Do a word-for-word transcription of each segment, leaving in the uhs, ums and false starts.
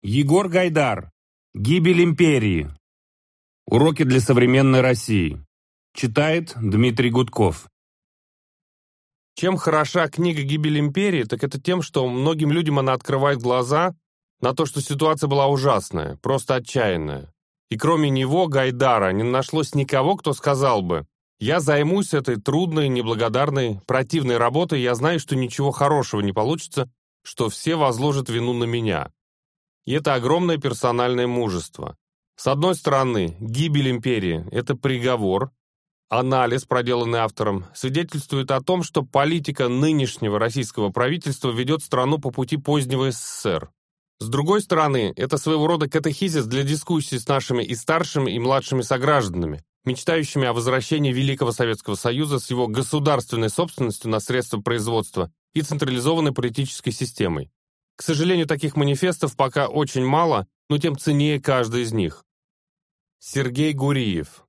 Егор Гайдар. Гибель империи. Уроки для современной России. Читает Дмитрий Гудков. Чем хороша книга «Гибель империи», так это тем, что многим людям она открывает глаза на то, что ситуация была ужасная, просто отчаянная. И кроме него, Гайдара, не нашлось никого, кто сказал бы: «Я займусь этой трудной, неблагодарной, противной работой, я знаю, что ничего хорошего не получится, что все возложат вину на меня». И это огромное персональное мужество. С одной стороны, гибель империи – это приговор. Анализ, проделанный автором, свидетельствует о том, что политика нынешнего российского правительства ведет страну по пути позднего СССР. С другой стороны, это своего рода катехизис для дискуссий с нашими и старшими, и младшими согражданами, мечтающими о возвращении Великого Советского Союза с его государственной собственностью на средства производства и централизованной политической системой. К сожалению, таких манифестов пока очень мало, но тем ценнее каждый из них. Сергей Гуриев.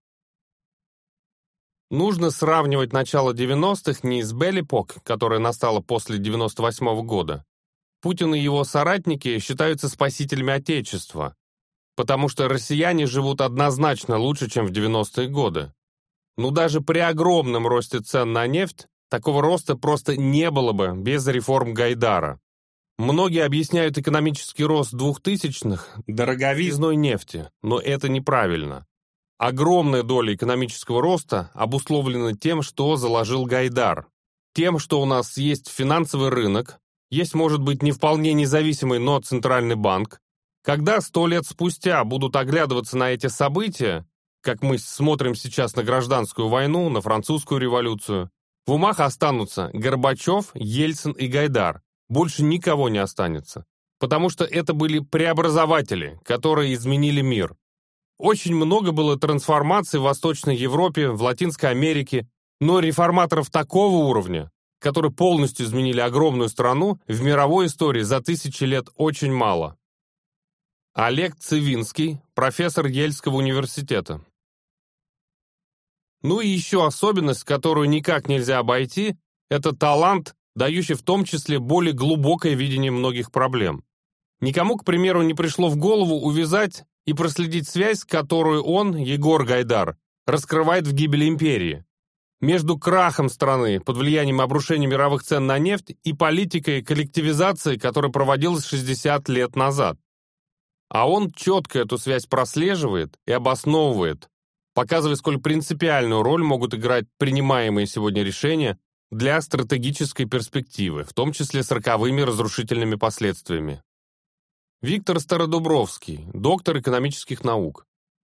Нужно сравнивать начало девяностых не с Бель-эпок, которая настала после девяносто восьмого года. Путин и его соратники считаются спасителями Отечества, потому что россияне живут однозначно лучше, чем в девяностые годы. Но даже при огромном росте цен на нефть, такого роста просто не было бы без реформ Гайдара. Многие объясняют экономический рост двухтысячных дороговизной нефти, но это неправильно. Огромная доля экономического роста обусловлена тем, что заложил Гайдар. Тем, что у нас есть финансовый рынок, есть, может быть, не вполне независимый, но центральный банк. Когда сто лет спустя будут оглядываться на эти события, как мы смотрим сейчас на гражданскую войну, на французскую революцию, в умах останутся Горбачев, Ельцин и Гайдар. Больше никого не останется, потому что это были преобразователи, которые изменили мир. Очень много было трансформаций в Восточной Европе, в Латинской Америке, но реформаторов такого уровня, которые полностью изменили огромную страну, в мировой истории за тысячи лет очень мало. Олег Цивинский, профессор Ельского университета. Ну и еще особенность, которую никак нельзя обойти, это талант, дающий в том числе более глубокое видение многих проблем. Никому, к примеру, не пришло в голову увязать и проследить связь, которую он, Егор Гайдар, раскрывает в «Гибели империи», между крахом страны под влиянием обрушения мировых цен на нефть и политикой коллективизации, которая проводилась шестьдесят лет назад. А он четко эту связь прослеживает и обосновывает, показывая, сколь принципиальную роль могут играть принимаемые сегодня решения для стратегической перспективы, в том числе с роковыми разрушительными последствиями. Виктор Стародубровский, доктор экономических наук.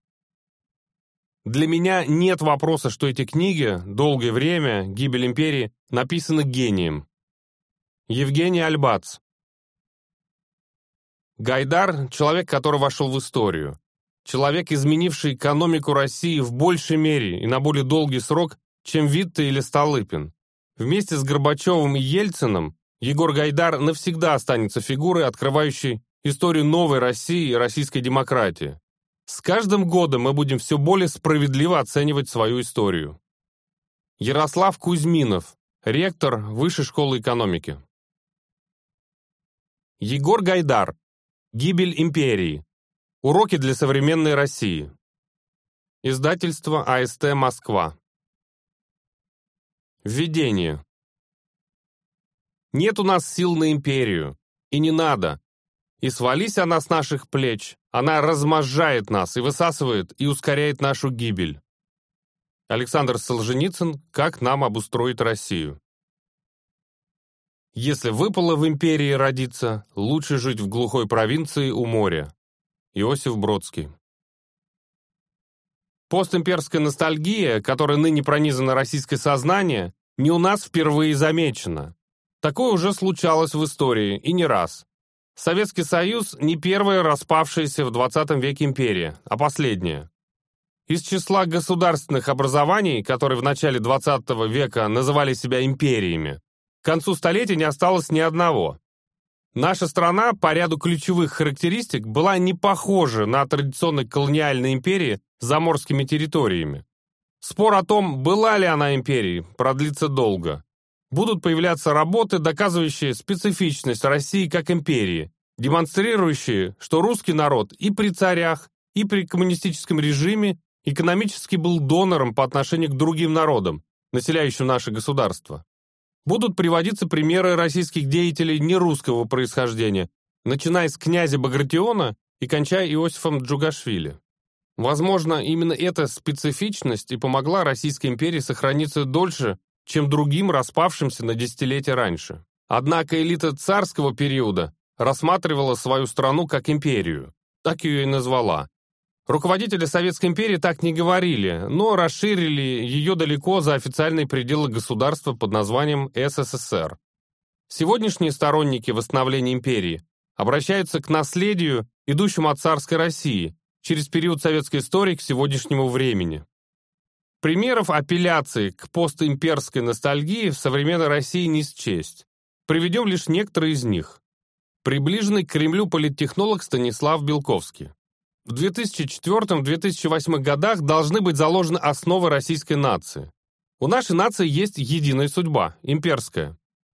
Для меня нет вопроса, что эти книги «Долгое время», «Гибель империи» написаны гением. Евгений Альбац. Гайдар – человек, который вошел в историю. Человек, изменивший экономику России в большей мере и на более долгий срок, чем Витте или Столыпин. Вместе с Горбачевым и Ельциным Егор Гайдар навсегда останется фигурой, открывающей историю новой России и российской демократии. С каждым годом мы будем все более справедливо оценивать свою историю. Ярослав Кузьминов, ректор Высшей школы экономики. Егор Гайдар. Гибель империи. Уроки для современной России. Издательство А Эс Тэ Москва. Введение. Нет у нас сил на империю, и не надо. И свались она с наших плеч, она разможжает нас и высасывает, и ускоряет нашу гибель. Александр Солженицын. Как нам обустроить Россию? Если выпало в империи родиться, лучше жить в глухой провинции у моря. Иосиф Бродский. Постимперская ностальгия, которой ныне пронизано российское сознание, не у нас впервые замечена. Такое уже случалось в истории, и не раз. Советский Союз не первая распавшаяся в двадцатом веке империя, а последняя. Из числа государственных образований, которые в начале двадцатого века называли себя империями, к концу столетия не осталось ни одного. Наша страна по ряду ключевых характеристик была не похожа на традиционные колониальные империи с заморскими территориями. Спор о том, была ли она империей, продлится долго. Будут появляться работы, доказывающие специфичность России как империи, демонстрирующие, что русский народ и при царях, и при коммунистическом режиме экономически был донором по отношению к другим народам, населяющим наше государство. Будут приводиться примеры российских деятелей нерусского происхождения, начиная с князя Багратиона и кончая Иосифом Джугашвили. Возможно, именно эта специфичность и помогла Российской империи сохраниться дольше, чем другим распавшимся на десятилетия раньше. Однако элита царского периода рассматривала свою страну как империю, так ее и назвала. Руководители Советской империи так не говорили, но расширили ее далеко за официальные пределы государства под названием эс эс эс эр. Сегодняшние сторонники восстановления империи обращаются к наследию, идущему от царской России, через период советской истории к сегодняшнему времени. Примеров апелляции к постимперской ностальгии в современной России не счесть. Приведем лишь некоторые из них. Приближенный к Кремлю политтехнолог Станислав Белковский. В две тысячи четвёртом — две тысячи восьмом годах должны быть заложены основы российской нации. У нашей нации есть единая судьба, имперская.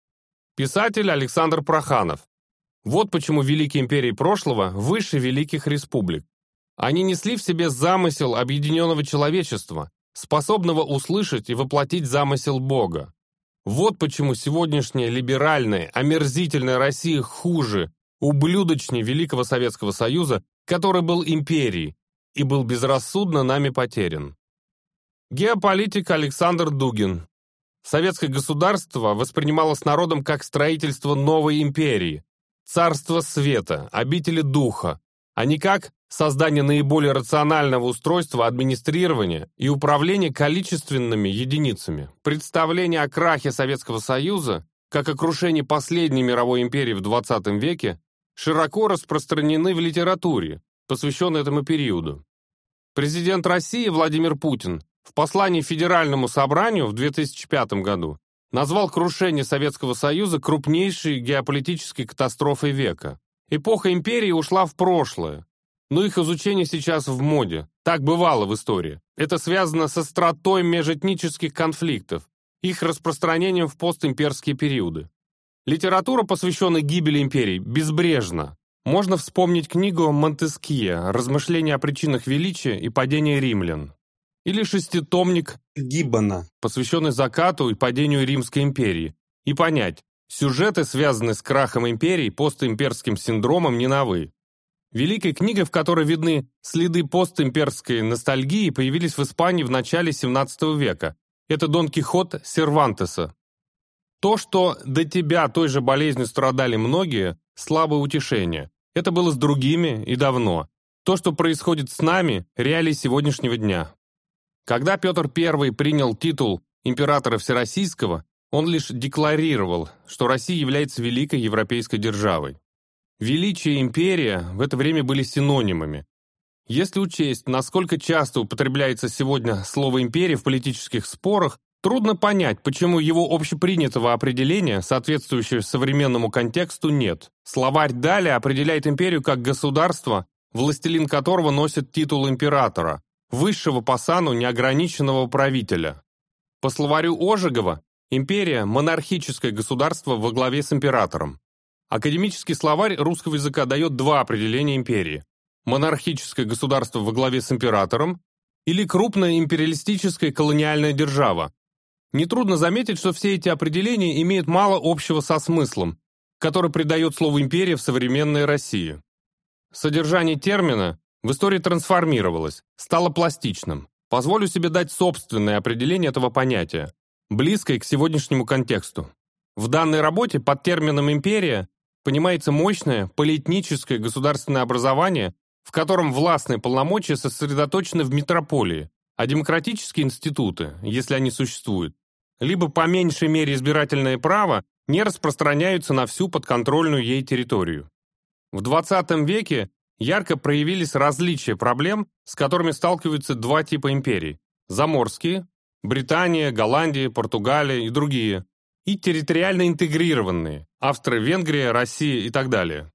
Писатель Александр Проханов. Вот почему великие империи прошлого выше великих республик. Они несли в себе замысел объединенного человечества, способного услышать и воплотить замысел Бога. Вот почему сегодняшняя либеральная, омерзительная Россия хуже, ублюдочнее Великого Советского Союза, который был империей и был безрассудно нами потерян. Геополитик Александр Дугин. Советское государство воспринималось народом как строительство новой империи, царство света, обители духа, а не как создание наиболее рационального устройства администрирования и управления количественными единицами. Представления о крахе Советского Союза, как о крушении последней мировой империи в двадцатом веке, широко распространены в литературе, посвященной этому периоду. Президент России Владимир Путин в послании Федеральному собранию в две тысячи пятом году назвал крушение Советского Союза крупнейшей геополитической катастрофой века. Эпоха империи ушла в прошлое, но их изучение сейчас в моде. Так бывало в истории. Это связано с остротой межэтнических конфликтов, их распространением в постимперские периоды. Литература, посвященная гибели империй, безбрежна. Можно вспомнить книгу Монтескье «Размышления о причинах величия и падения римлян». Или шеститомник Гиббона, посвященный закату и падению Римской империи, и понять, сюжеты, связанные с крахом империи, постимперским синдромом, не новы. Великая книга, в которой видны следы постимперской ностальгии, появились в Испании в начале семнадцатого века. Это Дон Кихот Сервантеса. То, что до тебя той же болезнью страдали многие, слабое утешение. Это было с другими и давно. То, что происходит с нами, реалии сегодняшнего дня. Когда Петр Первый принял титул императора Всероссийского, он лишь декларировал, что Россия является великой европейской державой. Величие и империя в это время были синонимами. Если учесть, насколько часто употребляется сегодня слово «империя» в политических спорах, трудно понять, почему его общепринятого определения, соответствующего современному контексту, нет. Словарь Даля определяет империю как государство, властелин которого носит титул императора, высшего по сану неограниченного правителя. По словарю Ожегова, империя – монархическое государство во главе с императором. Академический словарь русского языка дает два определения империи: монархическое государство во главе с императором или крупная империалистическая колониальная держава. Нетрудно заметить, что все эти определения имеют мало общего со смыслом, который придает слову «империя» в современной России. Содержание термина в истории трансформировалось, стало пластичным. Позволю себе дать собственное определение этого понятия, близкое к сегодняшнему контексту. В данной работе под термином «империя» понимается мощное полиэтническое государственное образование, в котором властные полномочия сосредоточены в метрополии, а демократические институты, если они существуют, либо по меньшей мере избирательное право, не распространяются на всю подконтрольную ей территорию. В двадцатом веке ярко проявились различия проблем, с которыми сталкиваются два типа империй – заморские, Британия, Голландия, Португалия и другие, и территориально интегрированные – Австро-Венгрия, Россия и так далее.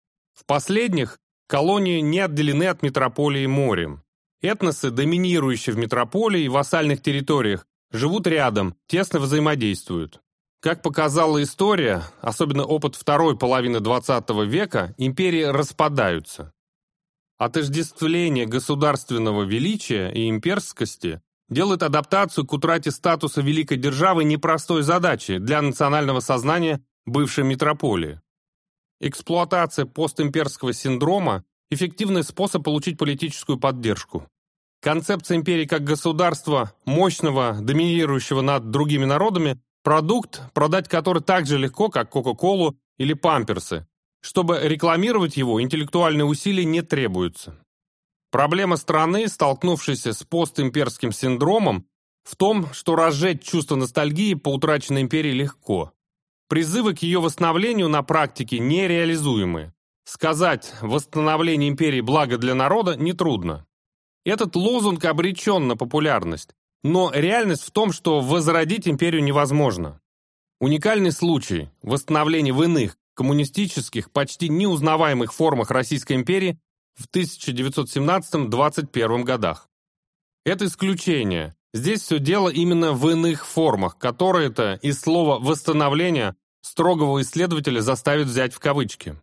В последних колонии не отделены от метрополии морем. Этносы, доминирующие в метрополии и вассальных территориях, живут рядом, тесно взаимодействуют. Как показала история, особенно опыт второй половины двадцатого века, империи распадаются. Отождествление государственного величия и имперскости делает адаптацию к утрате статуса великой державы непростой задачей для национального сознания бывшей метрополии. Эксплуатация постимперского синдрома – эффективный способ получить политическую поддержку. Концепция империи как государства, мощного, доминирующего над другими народами, продукт, продать который так же легко, как Кока-Колу или памперсы. Чтобы рекламировать его, интеллектуальные усилия не требуются. Проблема страны, столкнувшейся с постимперским синдромом, в том, что разжечь чувство ностальгии по утраченной империи легко. Призывы к ее восстановлению на практике нереализуемы. Сказать «восстановление империи благо для народа» нетрудно. Этот лозунг обречен на популярность, но реальность в том, что возродить империю невозможно. Уникальный случай – восстановление в иных, коммунистических, почти неузнаваемых формах Российской империи в тысяча девятьсот семнадцатом — двадцать первом годах. Это исключение. Здесь все дело именно в иных формах, которые-то из слова «восстановление» строгого исследователя заставит взять в кавычки.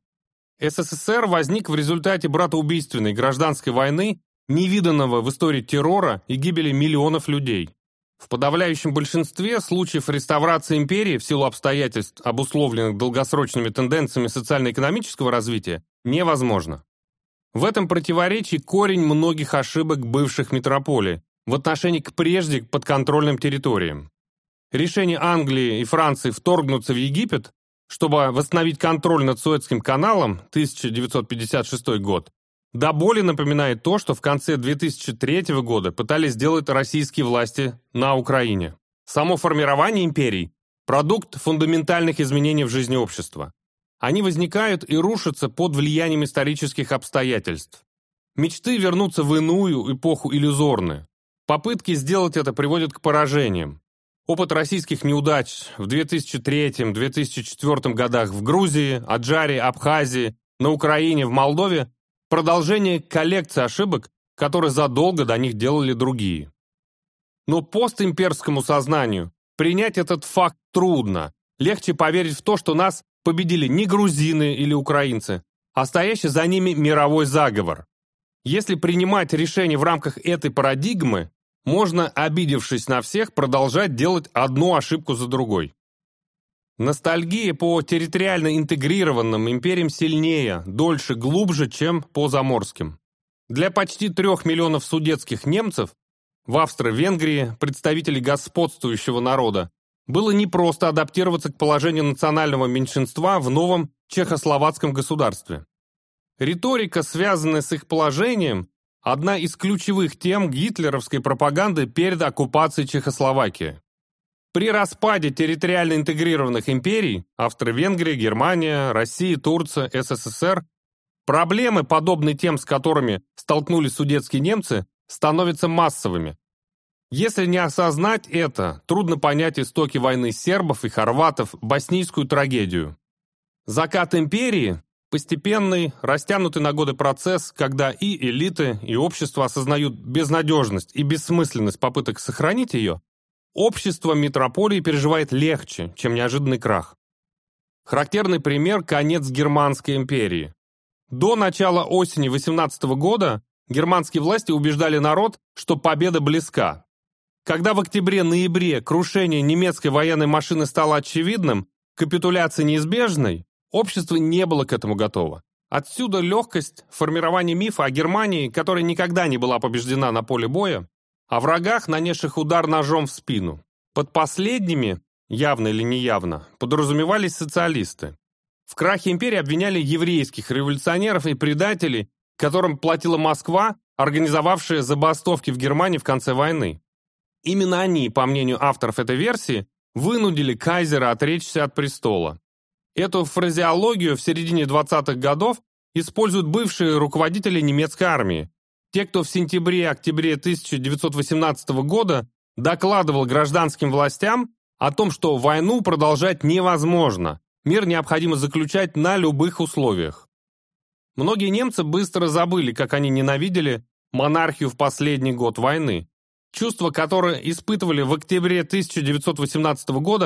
СССР возник в результате братоубийственной гражданской войны, невиданного в истории террора и гибели миллионов людей. В подавляющем большинстве случаев реставрации империи в силу обстоятельств, обусловленных долгосрочными тенденциями социально-экономического развития, невозможно. В этом противоречии корень многих ошибок бывших метрополий в отношении к прежде подконтрольным территориям. Решение Англии и Франции вторгнуться в Египет, чтобы восстановить контроль над Суэцким каналом, тысяча девятьсот пятьдесят шестой год, до боли напоминает то, что в конце две тысячи третьего года пытались сделать российские власти на Украине. Само формирование империй – продукт фундаментальных изменений в жизни общества. Они возникают и рушатся под влиянием исторических обстоятельств. Мечты вернуться в иную эпоху иллюзорны. Попытки сделать это приводят к поражениям. Опыт российских неудач в две тысячи третьем — две тысячи четвёртом годах в Грузии, Аджаре, Абхазии, на Украине, в Молдове – продолжение коллекции ошибок, которые задолго до них делали другие. Но постимперскому сознанию принять этот факт трудно. Легче поверить в то, что нас победили не грузины или украинцы, а стоящий за ними мировой заговор. Если принимать решения в рамках этой парадигмы, можно, обидевшись на всех, продолжать делать одну ошибку за другой. Ностальгия по территориально интегрированным империям сильнее, дольше, глубже, чем по заморским. Для почти трех миллионов судетских немцев в Австро-Венгрии, представителей господствующего народа, было непросто адаптироваться к положению национального меньшинства в новом чехословацком государстве. Риторика, связанная с их положением, одна из ключевых тем гитлеровской пропаганды перед оккупацией Чехословакии. При распаде территориально интегрированных империй – Австро-Венгрия, Германия, Россия, Турция, СССР – проблемы, подобные тем, с которыми столкнулись судетские немцы, становятся массовыми. Если не осознать это, трудно понять истоки войны сербов и хорватов, боснийскую трагедию. Закат империи – постепенный, растянутый на годы процесс, когда и элиты, и общество осознают безнадежность и бессмысленность попыток сохранить ее, общество метрополии переживает легче, чем неожиданный крах. Характерный пример – конец Германской империи. До начала осени восемнадцатого года германские власти убеждали народ, что победа близка. Когда в октябре-ноябре крушение немецкой военной машины стало очевидным, капитуляция неизбежной, общество не было к этому готово. Отсюда легкость формирования мифа о Германии, которая никогда не была побеждена на поле боя, о врагах, нанесших удар ножом в спину. Под последними, явно или неявно, подразумевались социалисты. В крахе империи обвиняли еврейских революционеров и предателей, которым платила Москва, организовавшая забастовки в Германии в конце войны. Именно они, по мнению авторов этой версии, вынудили кайзера отречься от престола. Эту фразеологию в середине двадцатых годов используют бывшие руководители немецкой армии. Те, кто в сентябре-октябре тысяча девятьсот восемнадцатого года докладывал гражданским властям о том, что войну продолжать невозможно, мир необходимо заключать на любых условиях. Многие немцы быстро забыли, как они ненавидели монархию в последний год войны. Чувства, которые испытывали в октябре тысяча девятьсот восемнадцатого года,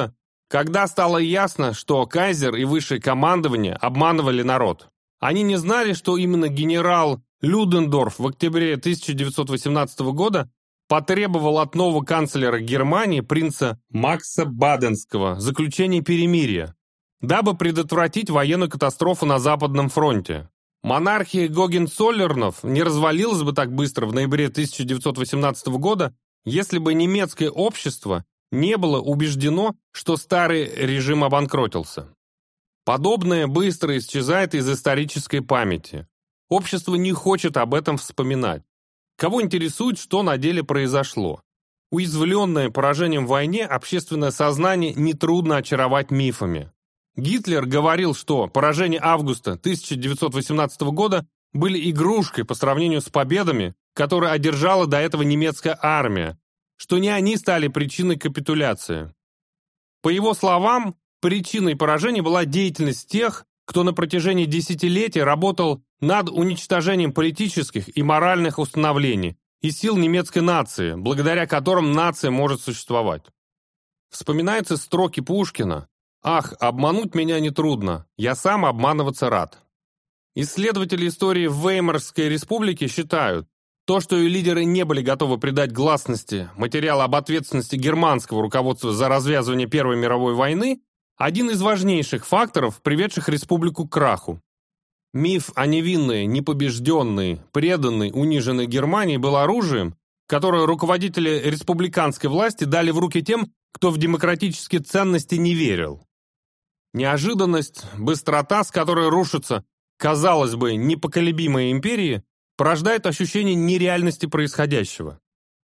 Когда стало ясно, что кайзер и высшее командование обманывали народ. Они не знали, что именно генерал Людендорф в октябре тысяча девятьсот восемнадцатого года потребовал от нового канцлера Германии, принца Макса Баденского, заключения перемирия, дабы предотвратить военную катастрофу на Западном фронте. Монархия Гогенцоллернов не развалилась бы так быстро в ноябре тысяча девятьсот восемнадцатого года, если бы немецкое общество не было убеждено, что старый режим обанкротился. Подобное быстро исчезает из исторической памяти. Общество не хочет об этом вспоминать. Кого интересует, что на деле произошло? Уязвленное поражением в войне, общественное сознание нетрудно очаровать мифами. Гитлер говорил, что поражения августа тысяча девятьсот восемнадцатого года были игрушкой по сравнению с победами, которые одержала до этого немецкая армия, что не они стали причиной капитуляции. По его словам, причиной поражения была деятельность тех, кто на протяжении десятилетий работал над уничтожением политических и моральных установлений и сил немецкой нации, благодаря которым нация может существовать. Вспоминаются строки Пушкина: «Ах, обмануть меня нетрудно, я сам обманываться рад». Исследователи истории Веймарской республики считают, то, что ее лидеры не были готовы придать гласности материала об ответственности германского руководства за развязывание Первой мировой войны, один из важнейших факторов, приведших республику к краху. Миф о невинной, непобежденной, преданной, униженной Германии был оружием, которое руководители республиканской власти дали в руки тем, кто в демократические ценности не верил. Неожиданность, быстрота, с которой рушатся, казалось бы, непоколебимые империи, порождает ощущение нереальности происходящего.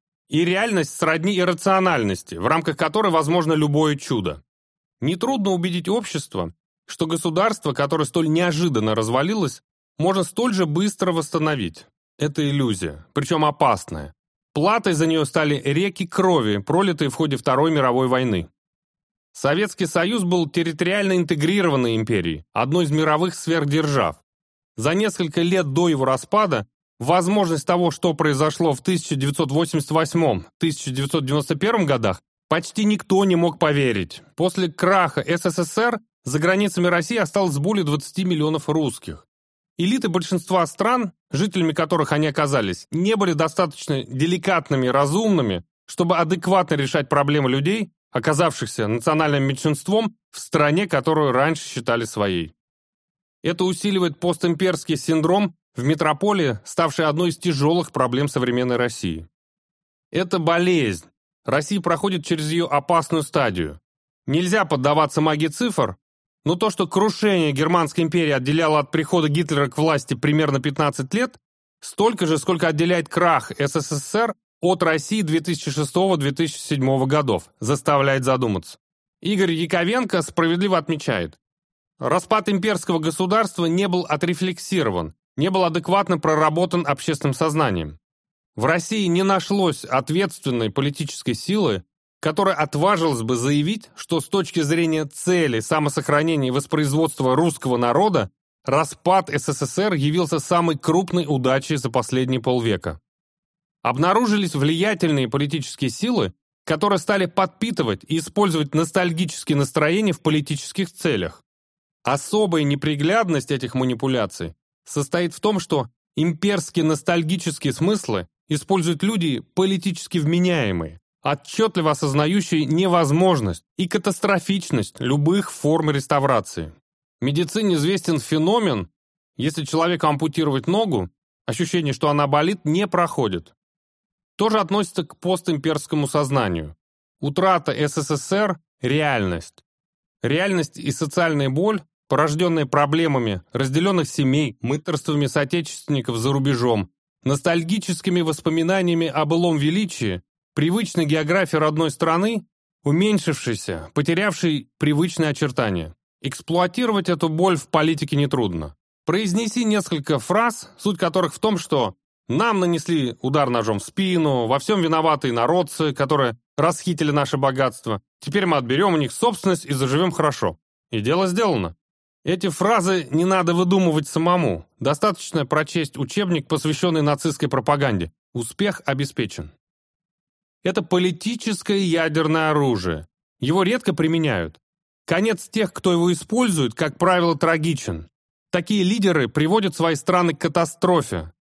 И реальность сродни иррациональности, в рамках которой возможно любое чудо. Нетрудно убедить общество, что государство, которое столь неожиданно развалилось, можно столь же быстро восстановить. Это иллюзия, причем опасная. Платой за нее стали реки крови, пролитые в ходе Второй мировой войны. Советский Союз был территориально интегрированной империей, одной из мировых сверхдержав. За несколько лет до его распада возможность того, что произошло в тысяча девятьсот восемьдесят восьмом — тысяча девятьсот девяносто первом годах, почти никто не мог поверить. После краха СССР за границами России осталось более двадцати миллионов русских. Элиты большинства стран, жителями которых они оказались, не были достаточно деликатными и разумными, чтобы адекватно решать проблемы людей, оказавшихся национальным меньшинством в стране, которую раньше считали своей. Это усиливает постимперский синдром в метрополии, ставший одной из тяжелых проблем современной России. Это болезнь. Россия проходит через ее опасную стадию. Нельзя поддаваться магии цифр, но то, что крушение Германской империи отделяло от прихода Гитлера к власти примерно пятнадцать лет, столько же, сколько отделяет крах СССР от России две тысячи шестого — две тысячи седьмого годов, заставляет задуматься. Игорь Яковенко справедливо отмечает: распад имперского государства не был отрефлексирован, не был адекватно проработан общественным сознанием. В России не нашлось ответственной политической силы, которая отважилась бы заявить, что с точки зрения цели самосохранения и воспроизводства русского народа распад СССР явился самой крупной удачей за последние полвека. Обнаружились влиятельные политические силы, которые стали подпитывать и использовать ностальгические настроения в политических целях. Особая неприглядность этих манипуляций состоит в том, что имперские ностальгические смыслы используют люди политически вменяемые, отчетливо осознающие невозможность и катастрофичность любых форм реставрации. В медицине известен феномен: если человеку ампутировать ногу, ощущение, что она болит, не проходит. То же относится к постимперскому сознанию. Утрата СССР – реальность. Реальность и социальная боль, порожденные проблемами разделенных семей, мытарствами соотечественников за рубежом, ностальгическими воспоминаниями о былом величии, привычной географии родной страны, уменьшившейся, потерявшей привычные очертания. Эксплуатировать эту боль в политике нетрудно. Произнеси несколько фраз, суть которых в том, что нам нанесли удар ножом в спину, во всем виноваты инородцы, которые расхитили наше богатство, теперь мы отберем у них собственность и заживем хорошо. И дело сделано. Эти фразы не надо выдумывать самому. Достаточно прочесть учебник, посвященный нацистской пропаганде. Успех обеспечен. Это политическое ядерное оружие. Его редко применяют. Конец тех, кто его использует, как правило, трагичен. Такие лидеры приводят свои страны к катастрофе.